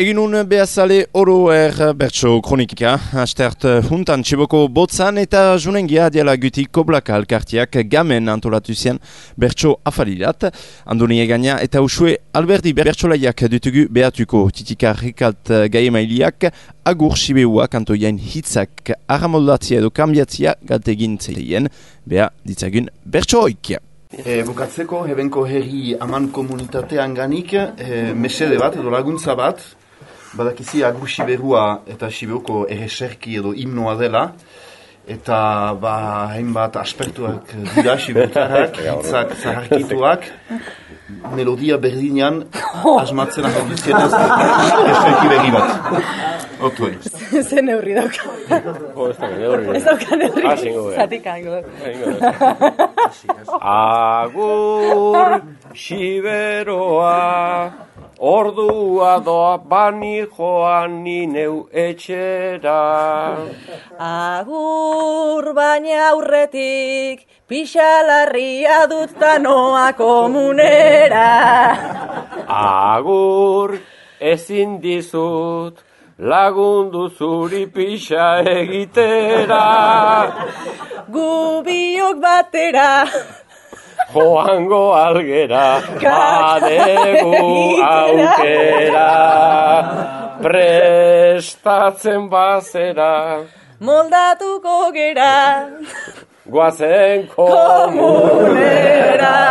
Eginun behazale oroer bertso kronika, hastert juntan txiboko botzan eta junengia diala gutik koblaka alkartiak gamen antolatu zian bertso afalirat. Andoni egana eta usue alberdi bertsolaiak dutugu behatuko titika rekalt gaiemailiak agur sibeuak antoiain hitzak aramoldatzia edo kambiatzia galtegin zeien, beha ditzagun bertso oikia. Bukatzeko, hebenko herri aman komunitatean ganik, mesede bat edo laguntza bat, badakizi agur siberua eta sibeuko erreserki edo himnoa dela, eta hainbat aspertuak dira siberutarrak, hitzak zaharkituak, melodia berdinean asmatzen ahalduzkenez erreserki berri bat. Otoi. Zen neurri dauka. Ez dauka neurri. Zatika. Agur siberoa, ordua doa bani joan ni neu etxera. Agur baina aurretik, pixalarria dut tanoa komunera. Agur ezin dizut, lagundu zuri pixa egitera. Gubiok batera, joango algera, badegu aukera. Prestatzen bazera, moldatuko gera, guazen komunera.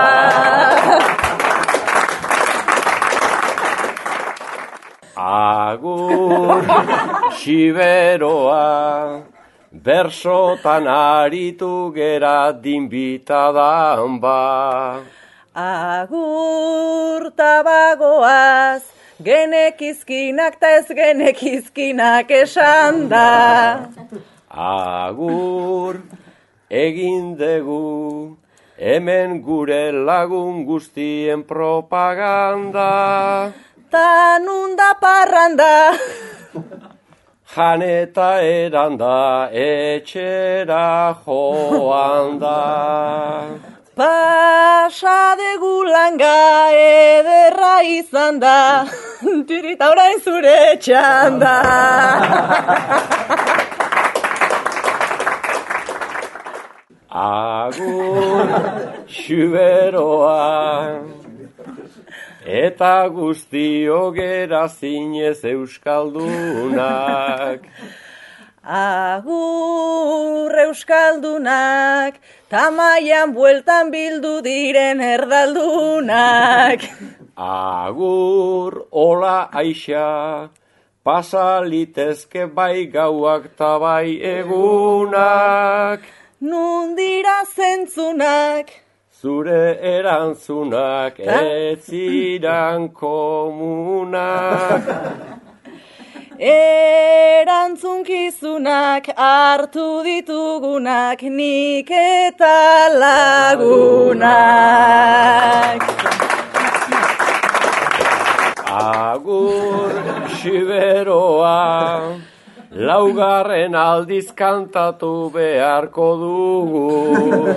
Agur siberoa, bersotan aritu gera dinbitadan ba. Agur tabagoaz, genekizkinak ta ez genekizkinak esan da. Agur egin dugu, hemen gure lagun guztien propaganda. Ta nunda parranda, jan eta eranda, etxera joan da. Pasa degu langa ederra izan da, tirita orain zure txanda. Agur xuberoa, eta guztio gera zinez euskaldunak. Agur euskaldunak, tamaian bueltan bildu diren erdaldunak. Agur hola aixa, pasa litezke bai gauak ta bai egunak. Nun dira zentzunak, zure erantzunak ez ziran komunak. Erantzunkizunak hartu ditugunak nik eta lagunak. Agur siberoa, laugarren aldiz kantatu beharko dugu.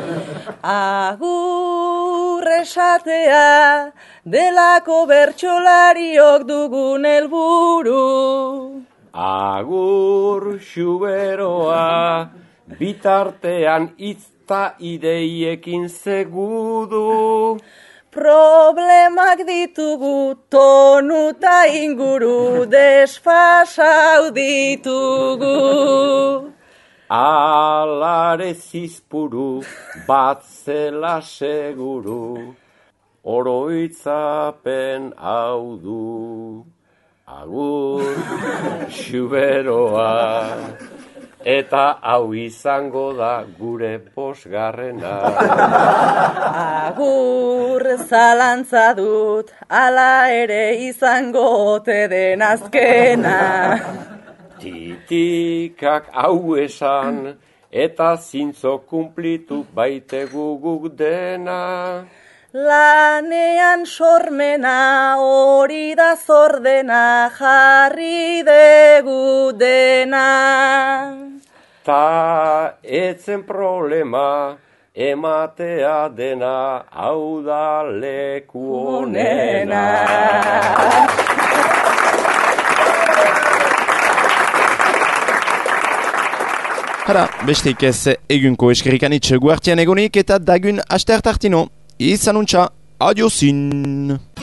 Agur esatea, delako bertsolariok dugun helburu. Agur xuberoa, bitartean hitza ideiekin segudu. Problemak ditugu, tonu ta inguru, desfasau ditugu. Alare zizpuru, bat zela seguru, oroitzapen hau du. Agur xuberoa, eta hau izango da gure bosgarrena. Agur zalantza dut, ala ere izango ote den azkena. Titikak hau esan, eta zintzo kumplitu baitegu guk dena. Lanean sormena, hori da zordena, jarri degu dena. Ta etzen problema, ematea dena, hau da leku honena. Hara, besteik ez egunko eskerikanitz guartian egonik eta dagun aste hartartino. Izan untxa, adiozin!